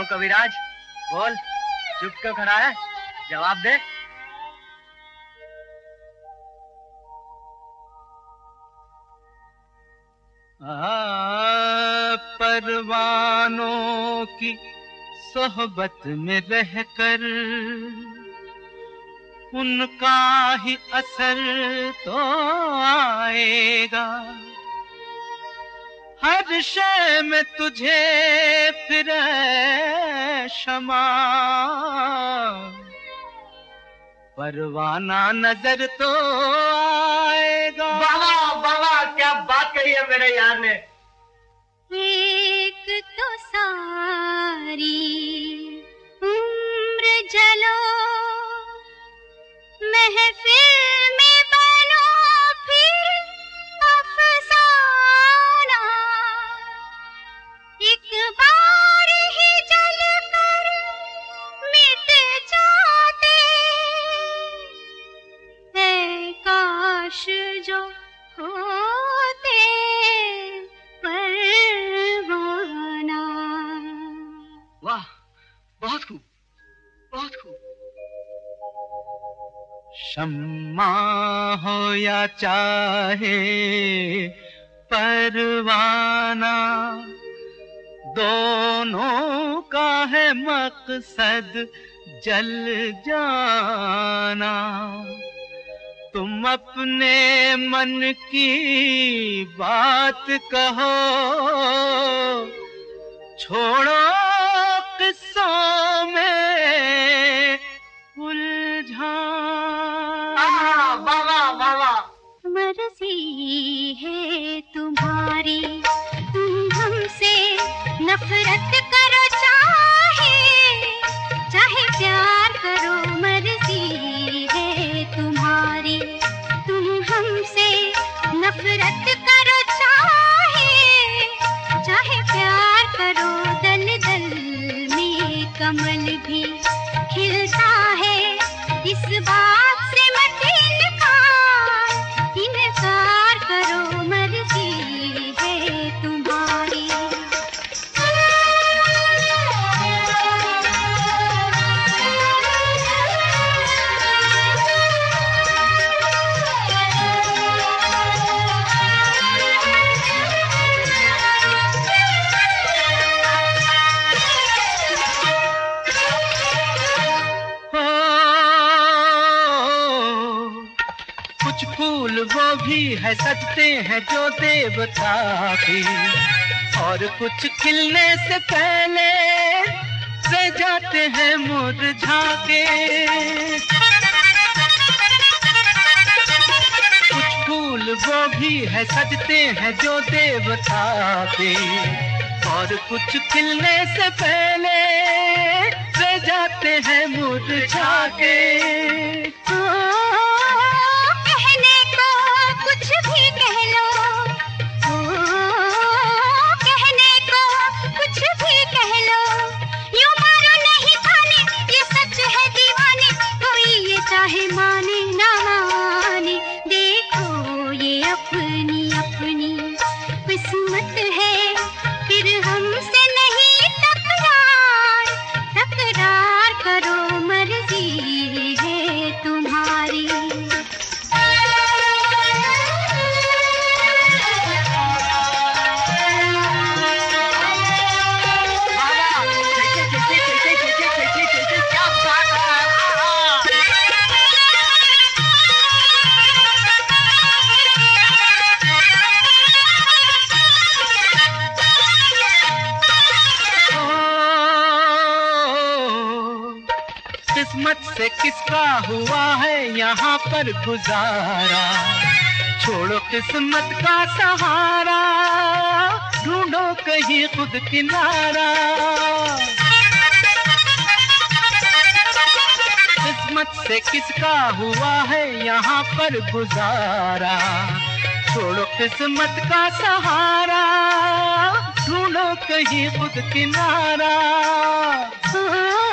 क्यों कविराज, बोल, चुप क्यों खड़ा है? जवाब दे। परवानों की सोहबत में रहकर उनका ही असर तो आएगा। हर शय में तुझे फिर शमा परवाना नजर तो आएगा। वाह वाह, क्या बात कही है मेरे यार ने। एक तो सारी उम्र जलो, महफिल में बनो फिर अफसाना। एक बार ही जल कर मिट जाते, ऐ काश जो होते परवाना। वाह, बहुत खूब, बहुत खूब। शम्मा हो या चाहे परवाना, दोनों का है मकसद जल जाना। तुम अपने मन की बात कहो, छोड़ो किस्सों में उलझाना। मर्जी है तुम्हारी, तुम हमसे नफरत करो चाहे प्यार करो। मर्जी है तुम्हारी, तुम हमसे नफरत करो चाहे प्यार करो। दल दल में कमल भी खिलता है, इस बात से मत इनकार करो। मर्जी है तुम्हारी। कुछ फूल वो भी है सजते हैं जो देवता के, और कुछ खिलने से पहले रह जाते हैं मुरझा के। कुछ फूल वो भी है सजते हैं जो देवता के, और कुछ खिलने से पहले रह जाते हैं मुरझा के। कुछ भी कह लो, कहने को कुछ भी कह लो, यूं मारो नहीं थाने, ये सच है दीवाने। कोई ये चाहे माने ना माने, देखो ये अपनी अपनी किस्मत है, फिर हमसे नहीं तकरार करो। मर्जी है तुम्हारी। किस्मत से किसका हुआ है यहाँ पर गुजारा, छोड़ो किस्मत का सहारा, ढूंढो कहीं खुद किनारा। किस्मत से किसका हुआ है यहाँ पर गुजारा, छोड़ो किस्मत का सहारा, ढूंढो कहीं खुद किनारा।